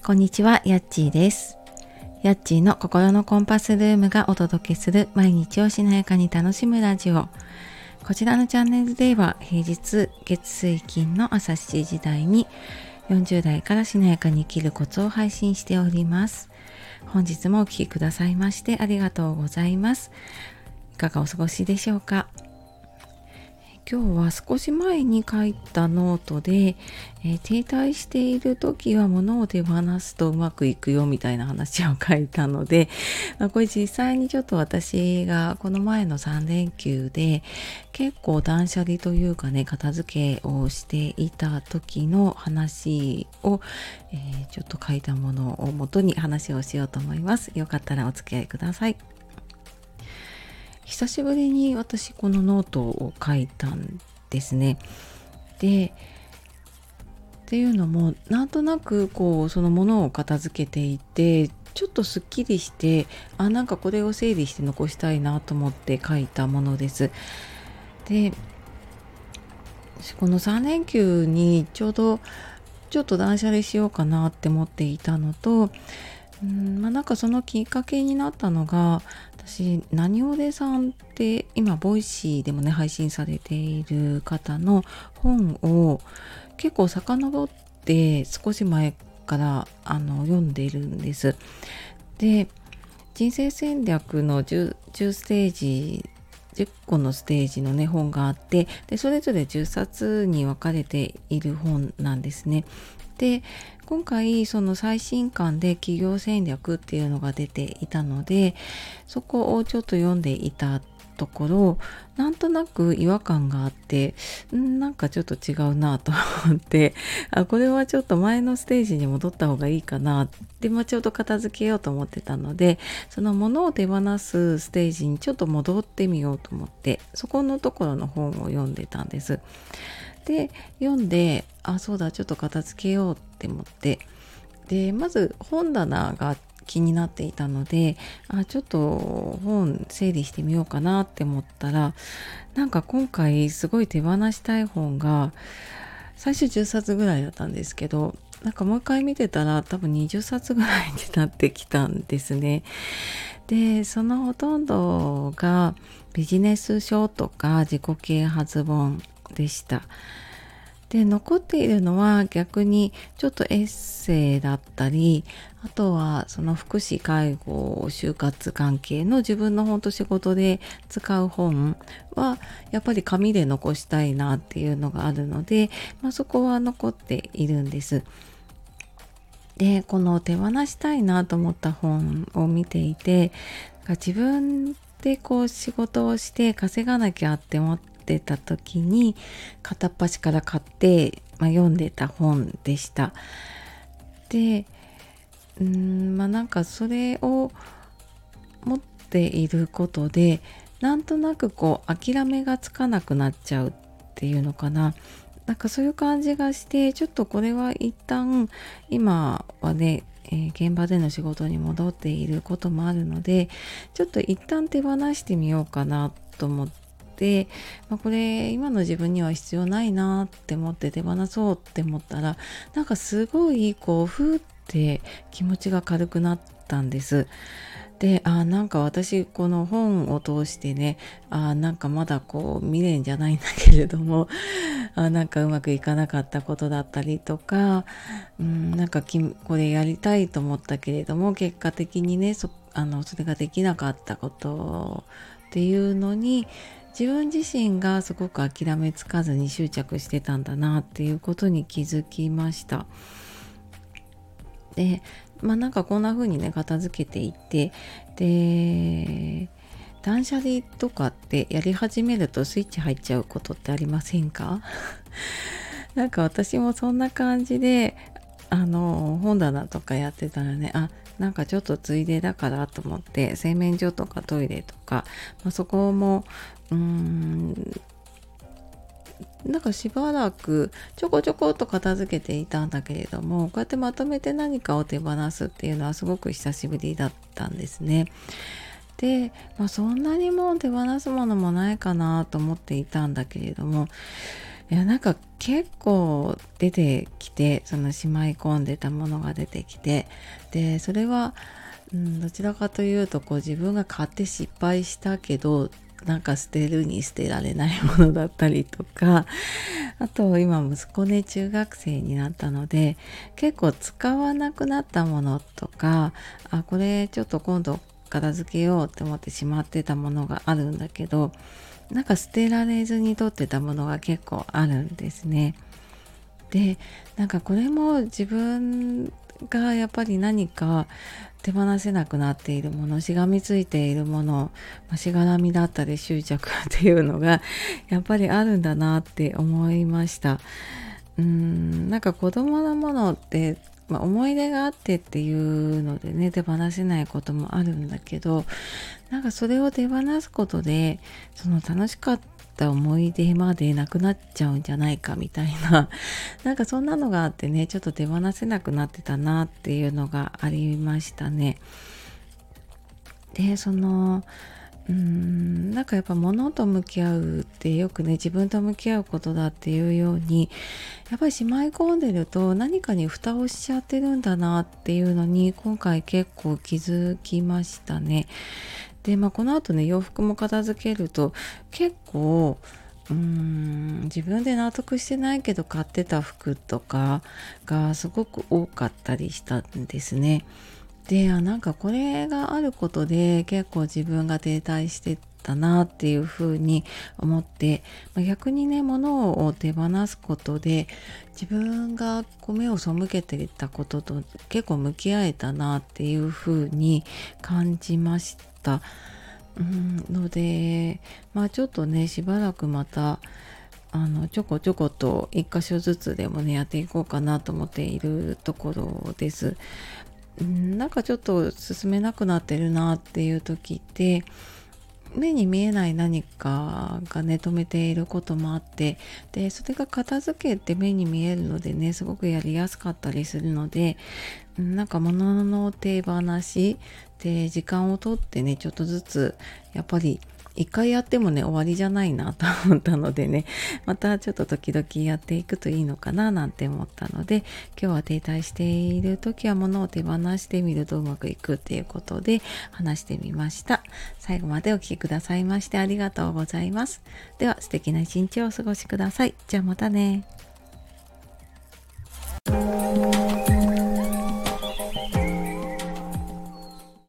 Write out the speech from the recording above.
こんにちは、やっちーです。やっちーの心のコンパスルームがお届けする毎日をしなやかに楽しむラジオ。こちらのチャンネルでは平日月水金の朝7時台に40代からしなやかに生きるコツを配信しております。本日もお聞きくださいましてありがとうございます。いかがお過ごしでしょうか。今日は少し前に書いたノートで、停滞している時は物を手放すとうまくいくよみたいな話を書いたので、これ実際にちょっと私がこの前の3連休で結構断捨離というかね、片付けをしていた時の話を、ちょっと書いたものを元に話をしようと思います。よかったらお付き合いください。久しぶりに私このノートを書いたんですね。で、っていうのもなんとなくそのものを片付けていてちょっとすっきりして、なんかこれを整理して残したいなと思って書いたものです。で、この3連休にちょうどちょっと断捨離しようかなって思っていたのと、なんかそのきっかけになったのが、私なにおでさんって今ボイシーでもね配信されている方の本を結構遡って少し前から読んでいるんです。で、人生戦略の10ステージ10個のステージのね本があって、でそれぞれ10冊に分かれている本なんですね。で、今回その最新刊で企業戦略っていうのが出ていたので、そこをちょっと読んでいたところ、なんとなく違和感があって、なんかちょっと違うなと思って、これはちょっと前のステージに戻った方がいいかな。で、ちょうど片付けようと思ってたので、その物を手放すステージにちょっと戻ってみようと思って、そこのところの本を読んでたんです。で、読んで、そうだ、ちょっと片付けようって思って、で、まず本棚が気になっていたので、ちょっと本整理してみようかなって思ったら、なんか今回すごい手放したい本が最初10冊ぐらいだったんですけど、なんかもう一回見てたら多分20冊ぐらいになってきたんですね。で、そのほとんどがビジネス書とか自己啓発本でした。で、残っているのは逆にちょっとエッセイだったり、あとはその福祉介護就活関係の自分の本と仕事で使う本はやっぱり紙で残したいなっていうのがあるので、そこは残っているんです。で、この手放したいなと思った本を見ていて、自分で仕事をして稼がなきゃって思ってた時に片っ端から買って、読んでた本でした。で、なんかそれを持っていることでなんとなく諦めがつかなくなっちゃうっていうのかな。なんかそういう感じがして、ちょっとこれは一旦今はね、現場での仕事に戻っていることもあるので、ちょっと一旦手放してみようかなと思って、これ今の自分には必要ないなって思って手放そうって思ったら、なんかすごいふーって気持ちが軽くなったんです。で、なんか私この本を通してね、なんかまだ未練じゃないんだけれども、なんかうまくいかなかったことだったりとか、なんかこれやりたいと思ったけれども結果的にね、それができなかったことっていうのに自分自身がすごく諦めつかずに執着してたんだなっていうことに気づきました。で、なんかこんな風にね片付けていって、で、断捨離とかってやり始めるとスイッチ入っちゃうことってありませんか？なんか私もそんな感じで本棚とかやってたらね、なんかちょっとついでだからと思って洗面所とかトイレとか、そこもなんかしばらくちょこちょこっと片付けていたんだけれども、こうやってまとめて何かを手放すっていうのはすごく久しぶりだったんですね。で、そんなにもう手放すものもないかなと思っていたんだけれども、 いや、なんか結構出てきて、そのしまい込んでたものが出てきて、で、それは、どちらかというと、自分が買って失敗したけど、なんか捨てるに捨てられないものだったりとか、あと今息子ね、中学生になったので、結構使わなくなったものとか、これちょっと今度片付けようって思ってしまってたものがあるんだけど、なんか捨てられずに取ってたものが結構あるんですね。で、なんかこれも自分がやっぱり何か手放せなくなっているもの、しがみついているもの、しがらみだったり執着っていうのがやっぱりあるんだなって思いました。なんか子供のものって、思い出があってっていうのでね、手放せないこともあるんだけど、なんかそれを手放すことで、その楽しかった思い出までなくなっちゃうんじゃないかみたいな、なんかそんなのがあってね、ちょっと手放せなくなってたなっていうのがありましたね。で、なんかやっぱ物と向き合うってよくね、自分と向き合うことだっていうように、やっぱりしまい込んでると何かに蓋をしちゃってるんだなっていうのに今回結構気づきましたね。で、この後ね、洋服も片付けると結構自分で納得してないけど買ってた服とかがすごく多かったりしたんですね。で、なんかこれがあることで結構自分が停滞してたなっていうふうに思って、逆にね、物を手放すことで自分が目を背けていたことと結構向き合えたなっていうふうに感じました。ので、ちょっとね、しばらくまたちょこちょこと一箇所ずつでもね、やっていこうかなと思っているところです。なんかちょっと進めなくなってるなっていう時って、目に見えない何かがね、止めていることもあって、で、それが片付けて目に見えるのでね、すごくやりやすかったりするので、なんか物の手放しで時間をとってね、ちょっとずつやっぱり一回やってもね、終わりじゃないなと思ったのでね、またちょっと時々やっていくといいのかななんて思ったので、今日は停滞している時は物を手放してみるとうまくいくっていうことで話してみました。最後までお聞きくださいましてありがとうございます。では素敵な一日をお過ごしください。じゃあまたね。